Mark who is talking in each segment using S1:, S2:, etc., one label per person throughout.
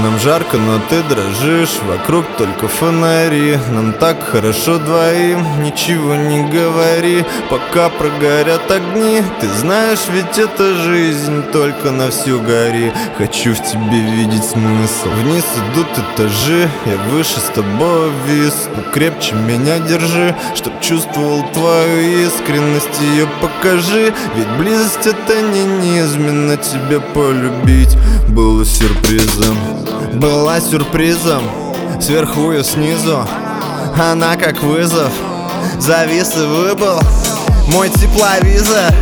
S1: Нам жарко, но ты дрожишь, вокруг только фонари. Нам так хорошо двоим, ничего не говори, пока прогорят огни. Ты знаешь, ведь это жизнь, только на всю гори. Хочу в тебе видеть смысл. Вниз идут этажи, я выше с тобой вис. Ну крепче меня держи, чтоб чувствовал твою искренность. Ее покажи, ведь близость это не низменно. Тебя полюбить было сюрпризом. Была сюрпризом, сверху и снизу. Она как вызов, завис и выбыл мой тепловизор.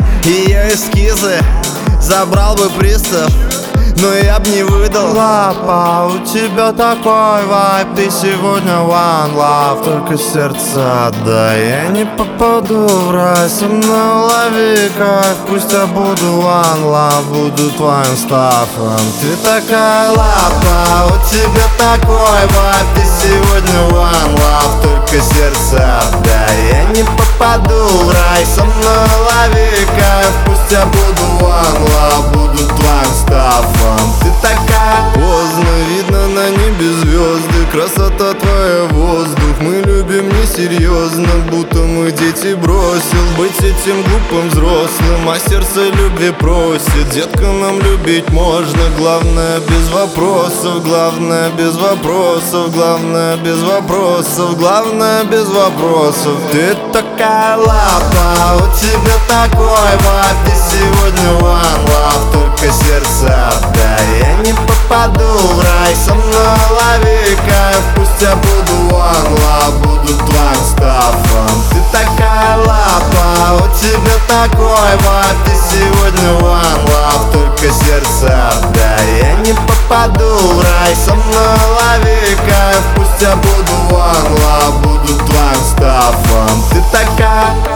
S1: Ее эскизы забрал бы пристав, но я б не выдал. Лапа, у тебя такой вайб, ты сегодня one love, только сердце отдай. Я не попаду в рай, со мной лови кайф. Пусть я буду one love, буду твоим стафом. Ты такая лапа, у тебя такой вайб, ты сегодня one love, только сердце отдай. Я не попаду в рай, со мной лови кайф. Пусть я буду one love, буду твоим стафом. Ты такая. Поздно, видно на небе звезды, красота твоя воздух. Мы любим несерьезно, будто мы дети. Бросил быть этим глупым взрослым, а сердце любви просит. Детка, нам любить можно, главное без вопросов. Главное без вопросов, главное без вопросов, главное без вопросов. Ты такая лапа, у тебя такой вайб, ты сегодня one love, только сердце отдай. Я не попаду в рай, со мной лови кайф. Пусть я буду one love, буду твоим стафом. Ты такая лапа, у тебя такой вайб, ты сегодня one love, только сердце отдай. Я не попаду в рай, со мной лови кайф. Пусть я буду one love, буду твоим стафом. Ты такая.